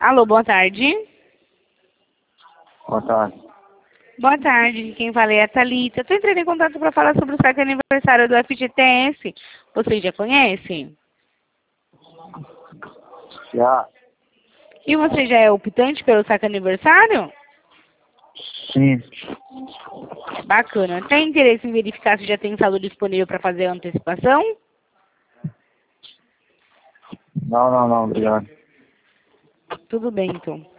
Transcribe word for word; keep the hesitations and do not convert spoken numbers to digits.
Alô, boa tarde. Boa tarde. Boa tarde, quem fala é a Thalita. Estou entrando em contato para falar sobre o saque aniversário do F G T S. Vocês já conhecem? Já? E você já é optante pelo saque aniversário? Sim. Bacana. Tem interesse em verificar se já tem saldo disponível para fazer a antecipação? Não, não, não, obrigado. Tudo bem, então.